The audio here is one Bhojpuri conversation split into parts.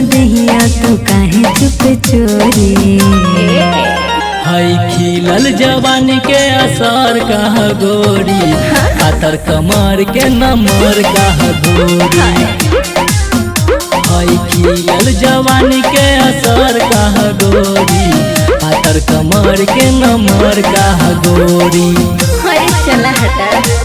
दहिया तू काहे चुप चोरी। हई खिलल जवानी के असर कह गोरी, पातर कमर के नमर कह गोरी। हई खिलल जवानी के असर कह गोरी, पातर कमर के नमर कह गोरी। अरे चला हटा।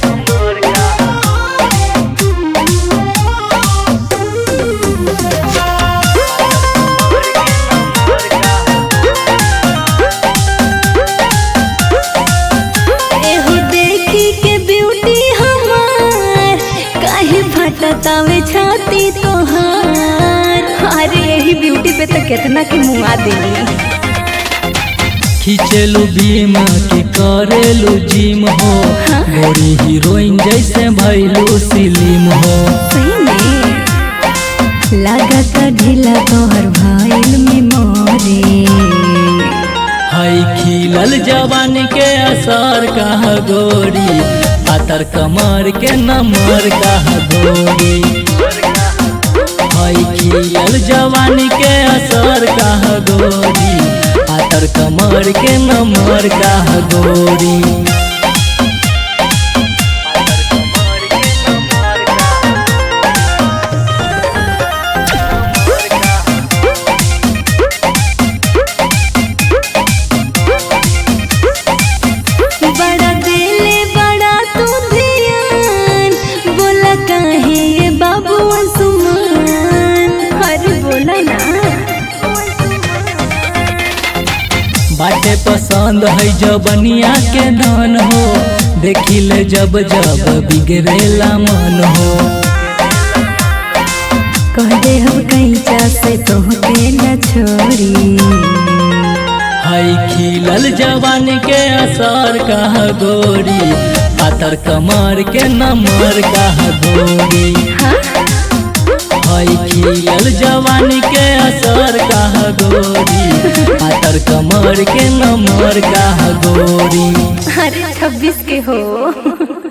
तावे छाती तोहार, अरे यही ब्यूटी पे तो कितना के मुआ देली। खींचेलू बीम के करेलू जिम हो, गोरी हीरोइन जैसे भैलू सिलीम हो। सही में लागत ढीला तोहर भाईल में मोरे। हई खिलल जवानी के असर कह गोरी, पातर कमर के नमर कह गोरी। हई खिलल जवानी के असर कह गोरी, पातर कमर के नमर कह गोरी। बाटे पसंद है जबनिया के धन हो, देखिले जब जब बिगड़ेला मन हो। कह दे हम कैचा से तोहके न छोड़ी। हई खिलल जवानी के असर कह गोरी, पातर कमर के नमर कह गोरी। हई खिलल जवानी के असर कह गोरी, पातर कमर के नमर कह गोरी। अरे 26 के हो।